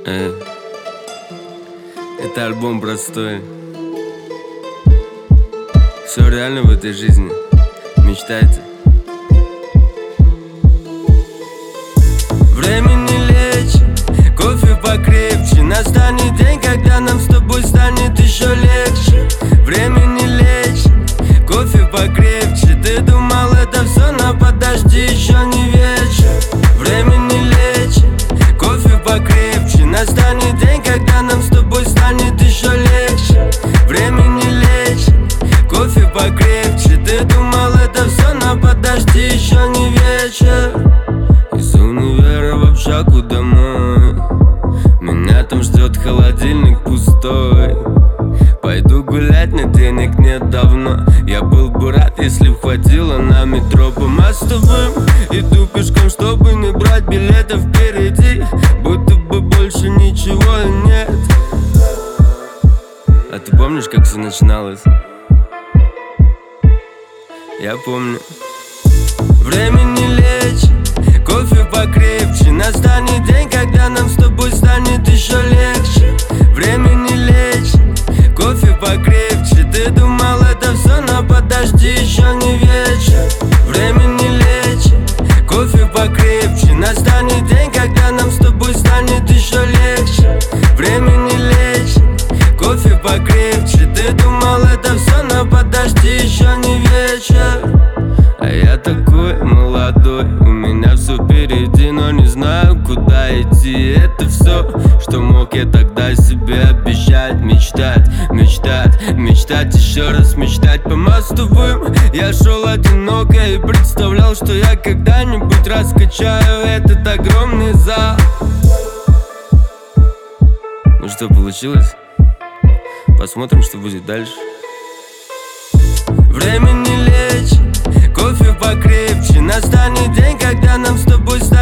Это альбом простой. Все реально в этой жизни. Мечтайте. Время не лечит, кофе покрепче. Настанет день, когда нам с тобой станет еще легче. Время не лечит, кофе покрепче. Ты думал это все, но подожди, еще не вечер. Время не лечит, кофе покрепче. Настанет день, когда нам с тобой станет еще легче. Время не лечит, кофе покрепче. Ты думал это все, но подожди, еще не вечер. Из универа в общагу домой. Меня там ждет холодильник пустой. Пойду гулять, но денег нет давно. Я был бы рад, если б хватило на метро по мостовым. Иду пешком, чтобы не брать билетов впереди. Будто бы больше ничего и нет. А ты помнишь, как все начиналось? Я помню. Время не лечит, кофе покрепче. Настанет день, когда нам с тобой станет еще легче. Время не лечит, кофе покрепче. Ты думал это все, но подожди, еще не вечер. Время не лечит, кофе покрепче. Настанет день, когда нам с тобой станет еще легче. Время не лечит, кофе покрепче. Ты думал это все, но подожди, еще не вечер. А я такой молодой, у меня все впереди, но не знаю, куда идти. Это все, что мог я тогда себе обещать. Мечтать, мечтать, мечтать, еще раз мечтать по мостовым. Я шел одиноко и представлял, что я когда-нибудь раскачаю этот огромный зал. Ну что, получилось? Посмотрим, что будет дальше. Время не лечит, кофе покрепче. Настанет день, когда нам с тобой